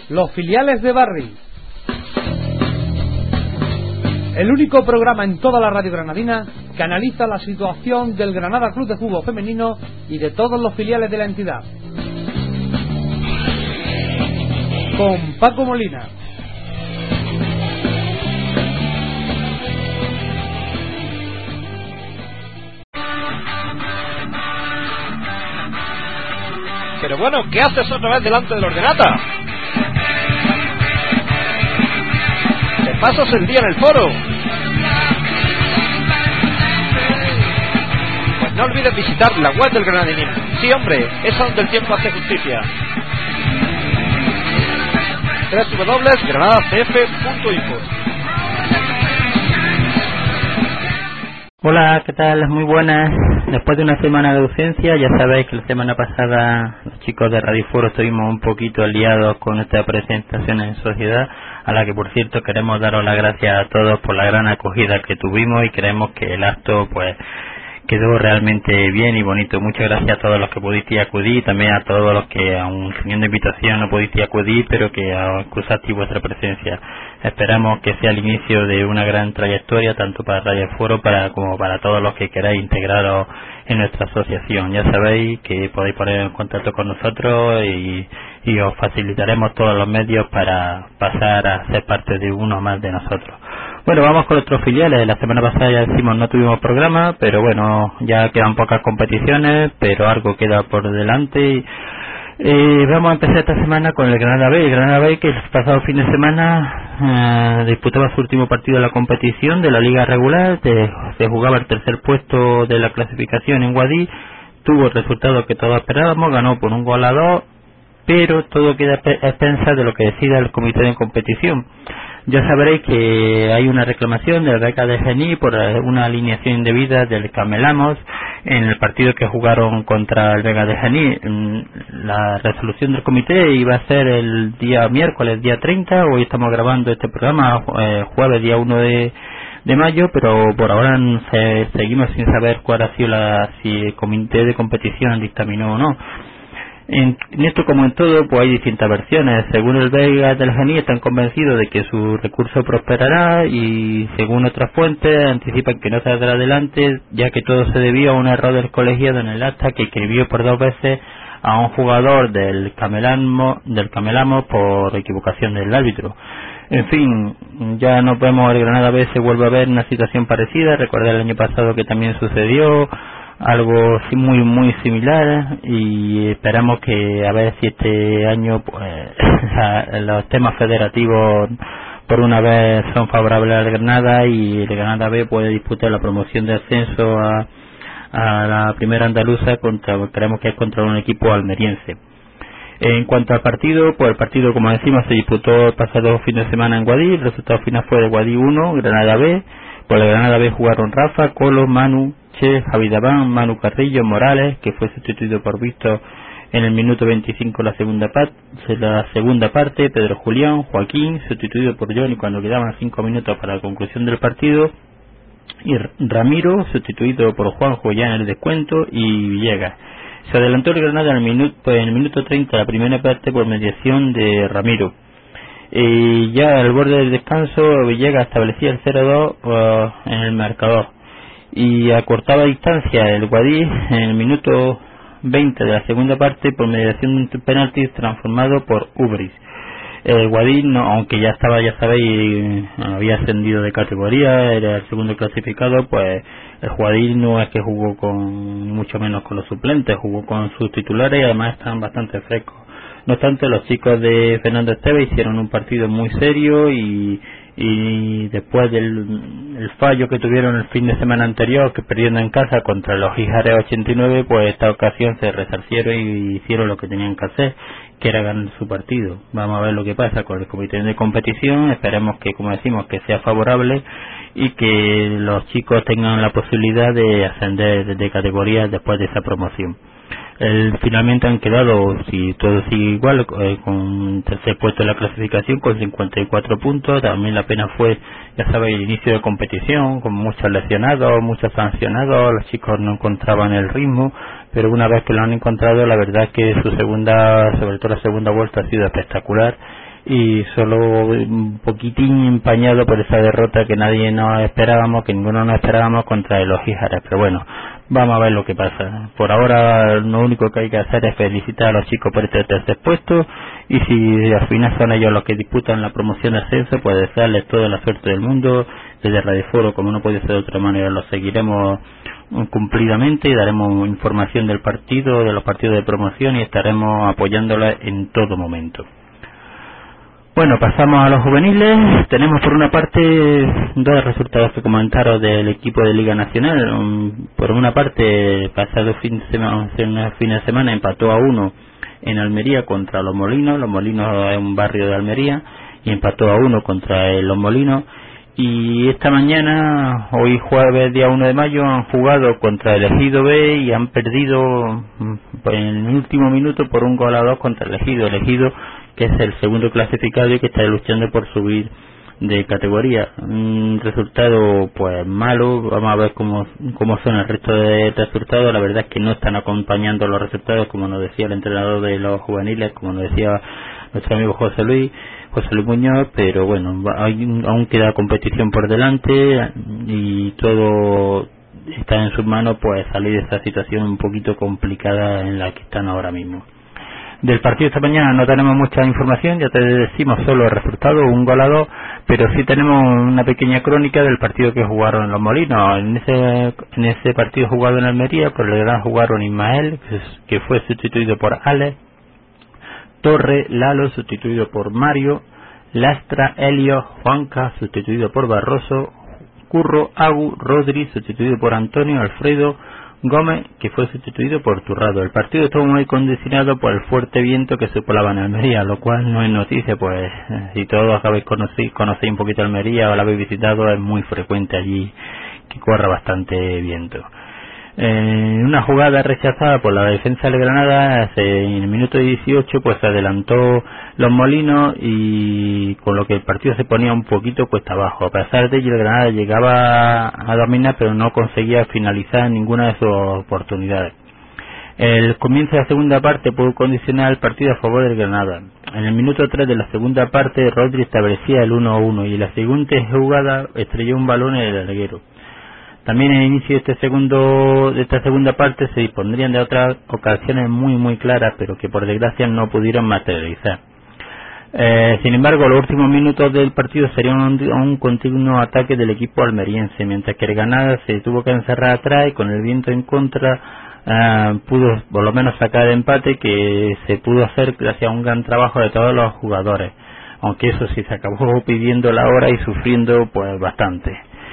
Los filiales de Barri. El único programa en toda la radio granadina que analiza la situación del Granada Club de Fútbol Femenino y de todos los filiales de la entidad. Con Paco Molina. Pero bueno, ¿qué haces otra vez delante del ordenata? Te pasas el día en el foro. Pues no olvides visitar la web del Granadinismo. Sí, hombre, es donde el tiempo hace justicia. www.granadacf.info. Hola, ¿qué tal? Muy buenas. Después de una semana de ausencia, ya sabéis que la semana pasada los chicos de Radio Foro estuvimos un poquito liados con esta presentación en sociedad, a la que por cierto queremos daros las gracias a todos por la gran acogida que tuvimos y creemos que el acto pues quedó realmente bien y bonito. Muchas gracias a todos los que pudisteis acudir y también a todos los que, aun teniendo invitación, no pudisteis acudir, pero que excusasteis vuestra presencia. Esperamos que sea el inicio de una gran trayectoria, tanto para Radio Foro como para todos los que queráis integraros en nuestra asociación. Ya sabéis que podéis poner en contacto con nosotros y os facilitaremos todos los medios para pasar a ser parte de uno más de nosotros. Bueno, vamos con otros filiales. La semana pasada ya decimos no tuvimos programa, pero bueno, ya quedan pocas competiciones, pero algo queda por delante. Vamos a empezar esta semana con el Granada B. El Granada B, que el pasado fin de semana disputaba su último partido de la competición de la liga regular, se jugaba el tercer puesto de la clasificación en Guadí, tuvo el resultado que todos esperábamos, ganó por 1-2, pero todo queda a expensas de lo que decida el comité de competición. Ya sabréis que hay una reclamación del Beca de Gení por una alineación indebida del Camelamos en el partido que jugaron contra el Vega de Gení. La resolución del comité iba a ser el día miércoles, día 30, hoy estamos grabando este programa jueves, día 1 de mayo, pero por ahora seguimos sin saber cuál ha sido si el comité de competición dictaminó o no. En esto, como en todo, pues hay distintas versiones. Según el Vega del Gení, están convencidos de que su recurso prosperará y, según otras fuentes, anticipan que no saldrá adelante, ya que todo se debió a un error del colegiado en el acta que escribió por 2 veces a un jugador del Camelamo por equivocación del árbitro. En fin, ya nos vemos, el Granada B se vuelve a ver una situación parecida. Recordé el año pasado que también sucedió algo muy similar y esperamos que a ver si este año pues los temas federativos por una vez son favorables al Granada y el Granada B puede disputar la promoción de ascenso a la primera andaluza creemos que es contra un equipo almeriense. En cuanto al partido, pues el partido, como decimos, se disputó el pasado fin de semana en Guadí. El resultado final fue de Guadí 1, Granada B. Por el Granada B jugaron Rafa, Colo, Manu, Javi Dabán, Manu Carrillo, Morales, que fue sustituido por Víctor en el minuto 25 la segunda parte, Pedro Julián, Joaquín, sustituido por Johnny cuando quedaban 5 minutos para la conclusión del partido, y Ramiro, sustituido por Juanjo ya en el descuento, y Villegas. Se adelantó el Granada en el minuto 30 la primera parte por mediación de Ramiro. Ya al borde del descanso, Villegas establecía el 0-2 en el marcador. Y a cortada distancia el Guadí en el minuto 20 de la segunda parte por mediación de un penalti transformado por Ubris. El Guadí, aunque ya sabéis, había ascendido de categoría, era el segundo clasificado, pues el Guadí no es que jugó mucho menos con los suplentes, jugó con sus titulares y además están bastante frescos. No obstante, los chicos de Fernando Esteve hicieron un partido muy serio y después del fallo que tuvieron el fin de semana anterior, que perdiendo en casa contra los Ijares 89, pues esta ocasión se resarcieron y hicieron lo que tenían que hacer, que era ganar su partido. Vamos a ver lo que pasa con el comité de competición. Esperemos que, como decimos, que sea favorable y que los chicos tengan la posibilidad de ascender de categoría después de esa promoción. Finalmente han quedado, si todo sigue igual, con tercer puesto en la clasificación con 54 puntos. También la pena fue, ya sabéis, el inicio de competición con muchos lesionados, muchos sancionados, los chicos no encontraban el ritmo, pero una vez que lo han encontrado, la verdad es que sobre todo la segunda vuelta ha sido espectacular y solo un poquitín empañado por esa derrota que nadie nos esperábamos, que ninguno nos esperábamos contra el Ojíjares. Pero bueno, vamos a ver lo que pasa. Por ahora lo único que hay que hacer es felicitar a los chicos por este tercer puesto, y si al final son ellos los que disputan la promoción de ascenso, pues desearles toda la suerte del mundo. Desde Radio Foro, como no puede ser de otra manera, los seguiremos cumplidamente y daremos información del partido, de los partidos de promoción, y estaremos apoyándola en todo momento. Bueno, pasamos a los juveniles. Tenemos por una parte dos resultados que comentaros del equipo de Liga Nacional. Por una parte, pasado fin de semana empató a 1 en Almería contra Los Molinos. Los Molinos es un barrio de Almería, y empató a 1 contra Los Molinos. Y esta mañana, hoy jueves día 1 de mayo, han jugado contra el Ejido B y han perdido en el último minuto por 1-2 contra el Ejido. El Ejido, que es el segundo clasificado y que está luchando por subir de categoría. Un resultado pues malo. Vamos a ver cómo son el resto de resultados. La verdad es que no están acompañando los resultados, como nos decía el entrenador de los juveniles, como nos decía nuestro amigo José Luis Muñoz, pero bueno, aún queda competición por delante y todo está en sus manos, pues salir de esta situación un poquito complicada en la que están ahora mismo. Del partido esta mañana no tenemos mucha información, ya te decimos solo el resultado, 1-2, pero sí tenemos una pequeña crónica del partido que jugaron en Los Molinos. En ese partido jugado en Almería, por el gran jugaron Ismael, que fue sustituido por Alex, Torre, Lalo, sustituido por Mario, Lastra, Helio, Juanca, sustituido por Barroso, Curro, Agu, Rodri, sustituido por Antonio, Alfredo, Gómez, que fue sustituido por Turrado. El partido estuvo muy condicionado por el fuerte viento que soplaba en Almería, lo cual no es noticia, pues si todos habéis conocéis un poquito Almería o la habéis visitado, es muy frecuente allí que corra bastante viento. En una jugada rechazada por la defensa de Granada, en el minuto 18 pues se adelantó Los Molinos, y con lo que el partido se ponía un poquito cuesta abajo. A pesar de ello, el Granada llegaba a dominar, pero no conseguía finalizar ninguna de sus oportunidades. El comienzo de la segunda parte pudo condicionar el partido a favor del Granada. En el minuto 3 de la segunda parte, Rodri establecía el 1-1 y en la siguiente jugada estrelló un balón en el larguero. También en el inicio de esta segunda parte se dispondrían de otras ocasiones muy claras, pero que por desgracia no pudieron materializar. Sin embargo, los últimos minutos del partido serían un continuo ataque del equipo almeriense, mientras que el Granada se tuvo que encerrar atrás y con el viento en contra pudo por lo menos sacar el empate, que se pudo hacer gracias a un gran trabajo de todos los jugadores, aunque eso sí se acabó pidiendo la hora y sufriendo pues bastante.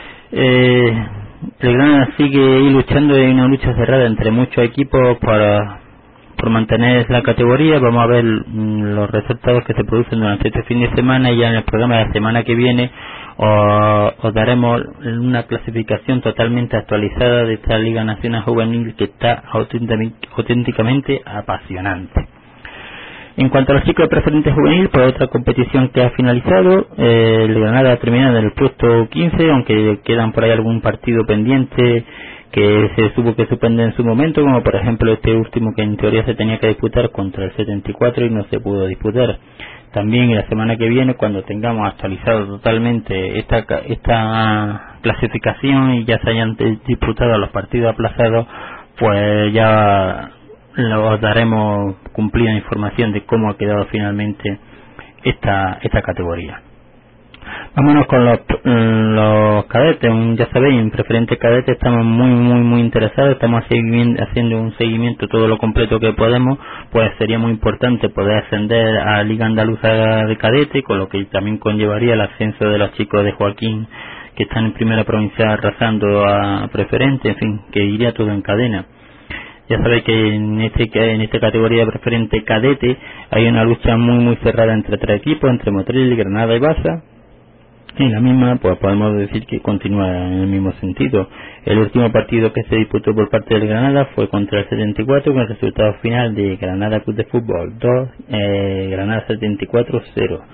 El Granada sigue luchando en una lucha cerrada entre muchos equipos por mantener la categoría. Vamos a ver los resultados que se producen durante este fin de semana, y ya en el programa de la semana que viene os daremos una clasificación totalmente actualizada de esta Liga Nacional Juvenil, que está auténticamente apasionante. En cuanto a los chicos de preferente juvenil, por otra competición que ha finalizado, el Granada ha terminado en el puesto 15, aunque quedan por ahí algún partido pendiente que se tuvo que suspender en su momento, como por ejemplo este último que en teoría se tenía que disputar contra el 74 y no se pudo disputar. También en la semana que viene, cuando tengamos actualizado totalmente esta clasificación y ya se hayan disputado los partidos aplazados, pues ya os daremos cumplida información de cómo ha quedado finalmente esta categoría. Vámonos con los cadetes. Ya sabéis, en preferente cadete estamos muy interesados, estamos haciendo un seguimiento todo lo completo que podemos, pues sería muy importante poder ascender a Liga Andaluza de cadete, con lo que también conllevaría el ascenso de los chicos de Joaquín, que están en primera provincia arrasando a preferente, en fin, que iría todo en cadena. Ya sabéis que en esta categoría de preferente cadete hay una lucha muy cerrada entre tres equipos, entre Motril, Granada y Baza. Y la misma, pues podemos decir que continúa en el mismo sentido. El último partido que se disputó por parte del Granada fue contra el 74, con el resultado final de Granada Club de Fútbol 2, Granada 74 0.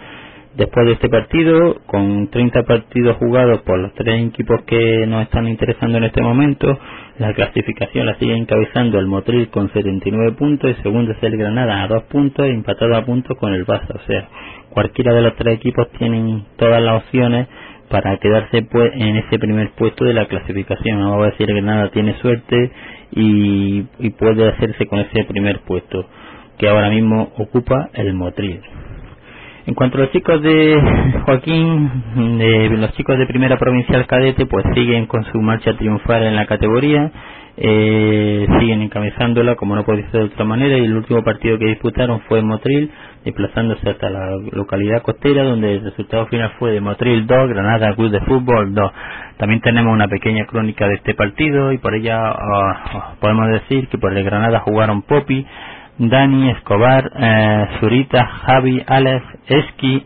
Después de este partido, con 30 partidos jugados por los 3 equipos que nos están interesando en este momento, la clasificación la sigue encabezando el Motril con 79 puntos, y segundo es el Granada a 2 puntos, y empatado a puntos con el Barça. O sea, cualquiera de los 3 equipos tienen todas las opciones para quedarse pues en ese primer puesto de la clasificación. Vamos a ver si el Granada tiene suerte y puede hacerse con ese primer puesto que ahora mismo ocupa el Motril. En cuanto a los chicos de Joaquín, los chicos de Primera Provincial Cadete, pues siguen con su marcha triunfal en la categoría, siguen encabezándola como no puede ser de otra manera, y el último partido que disputaron fue en Motril, desplazándose hasta la localidad costera, donde el resultado final fue de Motril 2, Granada Club de Fútbol 2. También tenemos una pequeña crónica de este partido, y por ella podemos decir que por el Granada jugaron Popi, Dani, Escobar, Zurita, Javi, Alex, Esqui,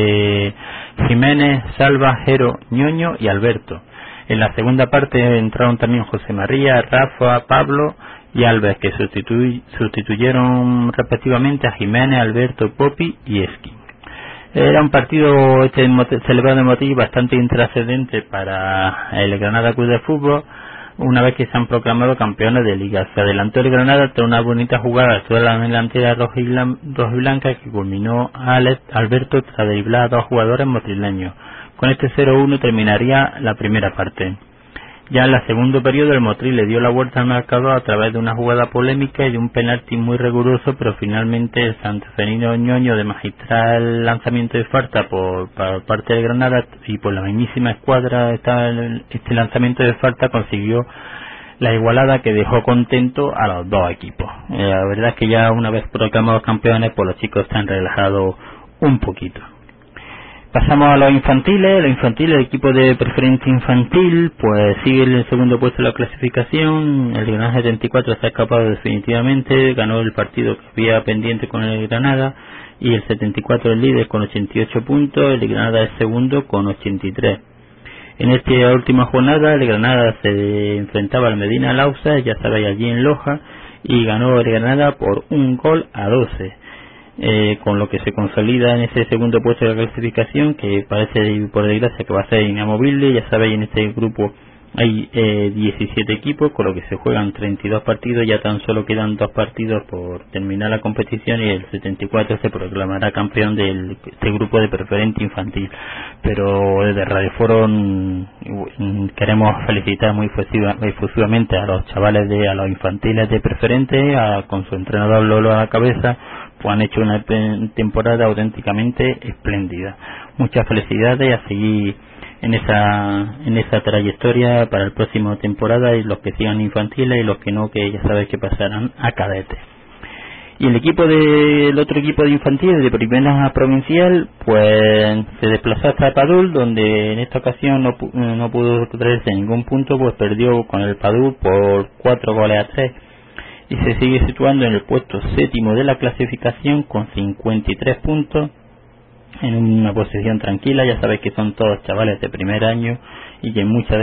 Jiménez, Salva, Jero, Ñoño y Alberto. En la segunda parte entraron también José María, Rafa, Pablo y Alves, que sustituyeron respectivamente a Jiménez, Alberto, Popi y Esqui. Era un partido celebrado en Motril bastante intrascendente para el Granada Club de Fútbol, una vez que se han proclamado campeones de liga. Se adelantó el Granada tras una bonita jugada toda la delantera roja y blanca, que culminó Alberto tras driblar a 2 jugadores motrileños. Con este 0-1 terminaría la primera parte. Ya en el segundo periodo el Motril le dio la vuelta al marcador a través de una jugada polémica y de un penalti muy riguroso, pero finalmente el santafesino Ñoño, de magistral lanzamiento de falta por parte de Granada, y por la mismísima escuadra este lanzamiento de falta, consiguió la igualada que dejó contento a los 2 equipos. La verdad es que ya una vez proclamados campeones, pues los chicos están relajados un poquito. Pasamos a los infantiles. El equipo de preferente infantil pues sigue en el segundo puesto de la clasificación. El Granada 74 se ha escapado definitivamente, ganó el partido que había pendiente con el Granada, y el 74 es líder con 88 puntos, el Granada es segundo con 83. En esta última jornada el Granada se enfrentaba al Medina Lausa, ya sabéis, allí en Loja, y ganó el Granada por 1-12. Con lo que se consolida en ese segundo puesto de la clasificación, que parece por desgracia que va a ser inamovible. Ya sabéis, en este grupo hay 17 equipos, con lo que se juegan 32 partidos, ya tan solo quedan 2 partidos por terminar la competición, y el 74 se proclamará campeón de este grupo de preferente infantil. Pero desde Radio Foro queremos felicitar muy efusivamente a los chavales a los infantiles de preferente, con su entrenador Lolo a la cabeza, pues han hecho una temporada auténticamente espléndida. Muchas felicidades, y a seguir en esa trayectoria para la próxima temporada, y los que sigan infantiles, y los que no, que ya sabéis que pasarán a cadetes. Y el otro equipo de infantiles de Primera Provincial pues se desplazó hasta Padul, donde en esta ocasión no pudo traerse ningún punto, pues perdió con el Padul por 4-3, y se sigue situando en el puesto 7º de la clasificación con 53 puntos, en una posición tranquila. Ya sabéis que son todos chavales de primer año, y que muchos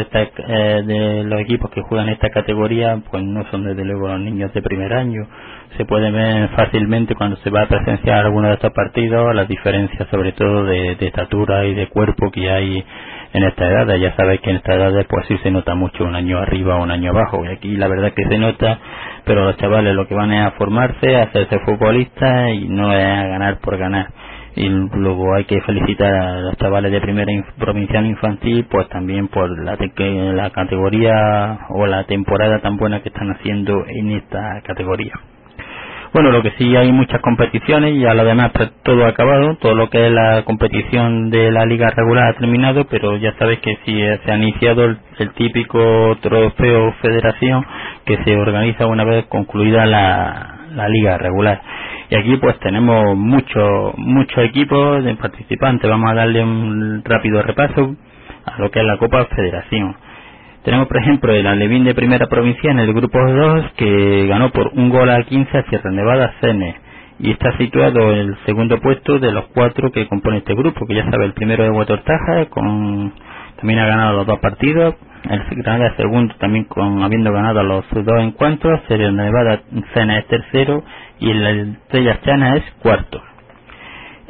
de los equipos que juegan esta categoría pues no son desde luego los niños de primer año. Se puede ver fácilmente cuando se va a presenciar alguno de estos partidos las diferencias, sobre todo de estatura y de cuerpo, que hay en esta edad. Ya sabéis que en esta edad pues sí se nota mucho un año arriba o un año abajo, y aquí la verdad que se nota, pero los chavales lo que van es a formarse, a hacerse futbolistas, y no es a ganar por ganar. Y luego hay que felicitar a los chavales de Primera Provincial Infantil, pues también por la categoría o la temporada tan buena que están haciendo en esta categoría. Bueno, lo que sí, hay muchas competiciones, y a lo demás todo ha acabado. Todo lo que es la competición de la liga regular ha terminado, pero ya sabéis que sí se ha iniciado el típico trofeo federación, que se organiza una vez concluida la liga regular. Y aquí pues tenemos muchos equipos de participantes. Vamos a darle un rápido repaso a lo que es la Copa Federación. Tenemos, por ejemplo, el Alevín de Primera Provincia en el grupo 2, que ganó por 1-15 a Sierra Nevada Cene, y está situado en el segundo puesto de los 4 que compone este grupo, que ya sabe, el primero de Huetortaja, también ha ganado los 2 partidos. El Granada segundo, también habiendo ganado los 2 encuentros. Sierra Nevada Cene es tercero, y el Estrellas Chana es cuarto.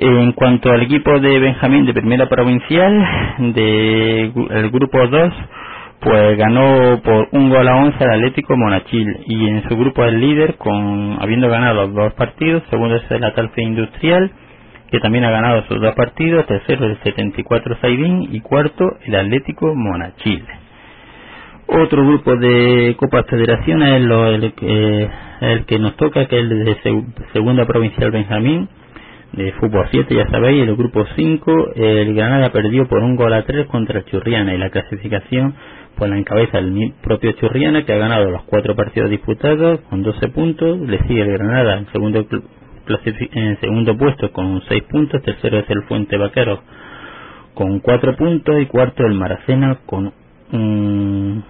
En cuanto al equipo de Benjamín de Primera Provincial, el grupo 2, pues ganó por 1-11 al Atlético Monachil, y en su grupo es líder, habiendo ganado los 2 partidos. Segundo es el Atalfe Industrial, que también ha ganado sus 2 partidos. Tercero el 74 Saidín, y cuarto el Atlético Monachil. Otro grupo de Copa Federación es el que nos toca, que es el de Segunda Provincial Benjamín, de fútbol 7, ya sabéis. El grupo 5, el Granada perdió por 1-3 contra el Churriana, y la clasificación pues la encabeza el propio Churriana, que ha ganado los 4 partidos disputados con 12 puntos. Le sigue el Granada en segundo puesto con 6 puntos. Tercero es el Fuente Vaqueros con 4 puntos, y cuarto el Maracena con un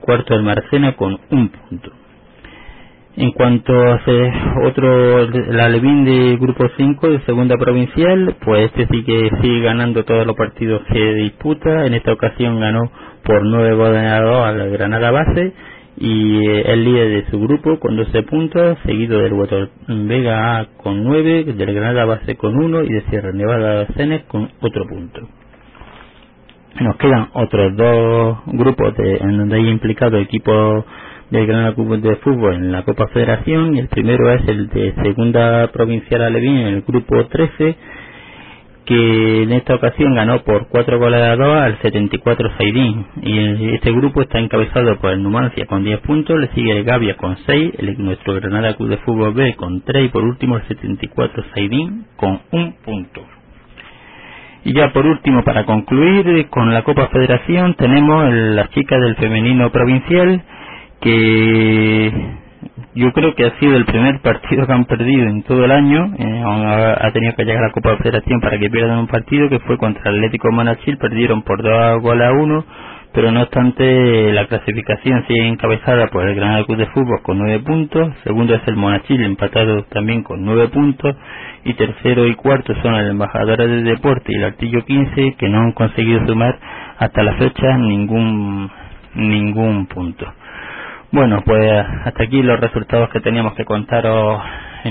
punto. En cuanto a la Alevín de grupo 5 de Segunda Provincial, pues sí que sigue ganando todos los partidos que disputa. En esta ocasión ganó por 9 goles a 2 al Granada Base, y es líder de su grupo con 12 puntos, seguido del Huetor Vega A con 9, del Granada Base con 1, y de Sierra Nevada Cenes con otro punto. Nos quedan otros 2 grupos en donde hay implicado equipos del Granada Club de Fútbol en la Copa Federación, y el primero es el de Segunda Provincial Alevín, en el grupo 13, que en esta ocasión ganó por 4 goles a 2 al 74 Saidín, y este grupo está encabezado por el Numancia con 10 puntos. Le sigue el Gavia con 6, nuestro Granada Club de Fútbol B con 3, y por último el 74 Saidín con 1 punto. Y ya por último, para concluir con la Copa Federación, tenemos las chicas del femenino provincial, que yo creo que ha sido el primer partido que han perdido en todo el año. Ha tenido que llegar a la Copa Federación para que pierdan un partido, que fue contra el Atlético Monachil. Perdieron por 2-1, pero no obstante la clasificación sigue encabezada por el Granada Club de Fútbol con 9 puntos. Segundo es el Monachil, empatado también con 9 puntos, y tercero y cuarto son el Embajadores del Deporte y el Artillo 15, que no han conseguido sumar hasta la fecha ningún punto. Bueno, pues hasta aquí los resultados que teníamos que contaros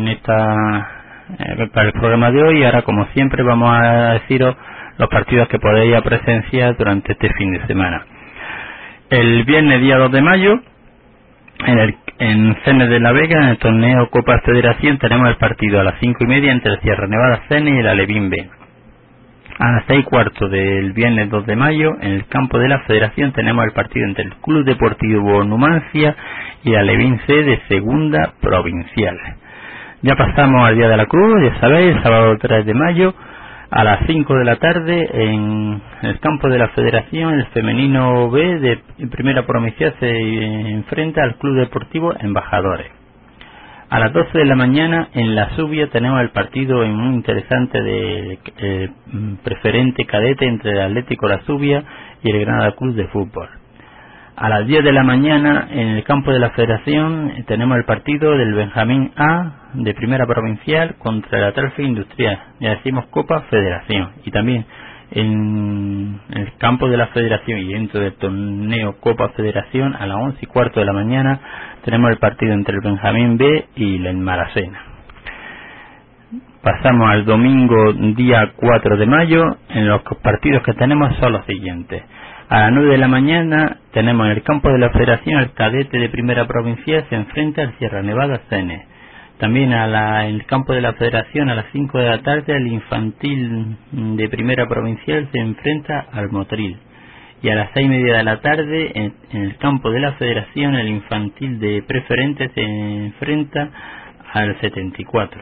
para el programa de hoy. Ahora, como siempre, vamos a deciros los partidos que podéis presenciar durante este fin de semana. El viernes día 2 de mayo, en Cenes de la Vega, en el torneo Copa Federación, tenemos el partido a las 5:30 entre el Sierra Nevada Cenes y el Alevín B. A las 6:15 del viernes 2 de mayo, en el campo de la Federación, tenemos el partido entre el Club Deportivo Numancia y el Alevín C de Segunda Provincial. Ya pasamos al Día de la Cruz, ya sabéis, el sábado 3 de mayo, a las 5 de la tarde, en el campo de la Federación, el femenino B de Primera Provincial se enfrenta al Club Deportivo Embajadores. A las 12 de la mañana, en la Subia, tenemos el partido muy interesante de preferente cadete entre el Atlético La Subia y el Granada Club de Fútbol. A las 10 de la mañana, en el campo de la Federación, tenemos el partido del Benjamín A de Primera Provincial contra el Atalfe Industrial. Ya decimos Copa Federación. Y también en el campo de la Federación y dentro del torneo Copa Federación, a las 11:15 de la mañana, tenemos el partido entre el Benjamín B y el Maracena. Pasamos al domingo día 4 de mayo. En los partidos que tenemos son los siguientes. A las 9 de la mañana tenemos en el campo de la Federación el cadete de Primera Provincial se enfrenta al Sierra Nevada Cenes. También en el campo de la Federación a las 5 de la tarde el infantil de Primera Provincial se enfrenta al Motril. Y a las 6:30 de la tarde en el campo de la Federación el infantil de Preferente se enfrenta al 74.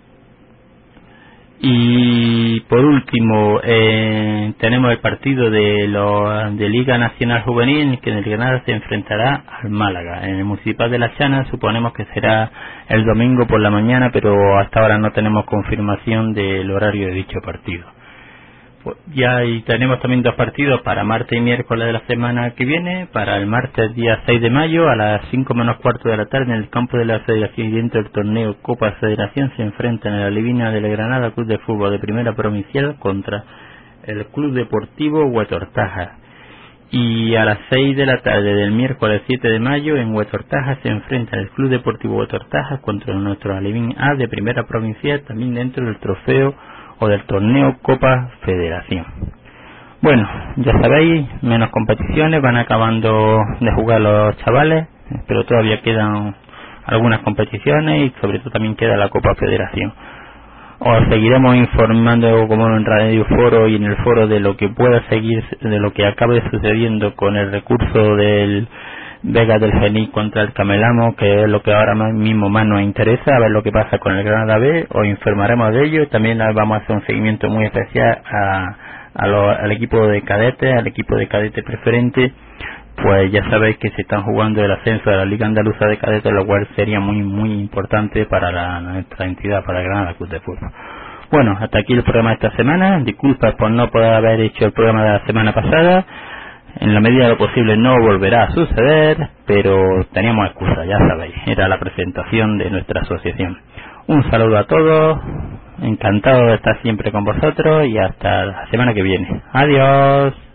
Y por último tenemos el partido de Liga Nacional Juvenil, que en el Granada se enfrentará al Málaga. En el Municipal de La Chana suponemos que será el domingo por la mañana, pero hasta ahora no tenemos confirmación del horario de dicho partido. Ya y tenemos también 2 partidos para martes y miércoles de la semana que viene. Para el martes día 6 de mayo a las 5:15 de la tarde en el campo de la Federación y dentro del torneo Copa Federación se enfrentan el Alevina de Granada Club de Fútbol de Primera Provincial contra el Club Deportivo Huetortaja. Y a las 6 de la tarde del miércoles 7 de mayo en Huetortaja se enfrenta el Club Deportivo Huetortaja contra nuestro Alevín A de Primera Provincial, también dentro del trofeo o del torneo Copa Federación. Bueno, ya sabéis, menos competiciones, van acabando de jugar los chavales, pero todavía quedan algunas competiciones y sobre todo también queda la Copa Federación. Os seguiremos informando como en Radio Foro y en el foro de lo que pueda seguir, de lo que acabe sucediendo con el recurso del Vega del Fenix contra el Camelamo, que es lo que ahora mismo más nos interesa, a ver lo que pasa con el Granada B. Os informaremos de ello y también vamos a hacer un seguimiento muy especial al equipo de cadetes, al equipo de cadete preferente. Pues ya sabéis que se están jugando el ascenso de la Liga Andaluza de Cadetes, lo cual sería muy importante para nuestra entidad, para el Granada Club de Fútbol. Bueno, hasta aquí el programa de esta semana. Disculpas por no poder haber hecho el programa de la semana pasada. En la medida de lo posible no volverá a suceder, pero teníamos excusa, ya sabéis. Era la presentación de nuestra asociación. Un saludo a todos. Encantado de estar siempre con vosotros y hasta la semana que viene. Adiós.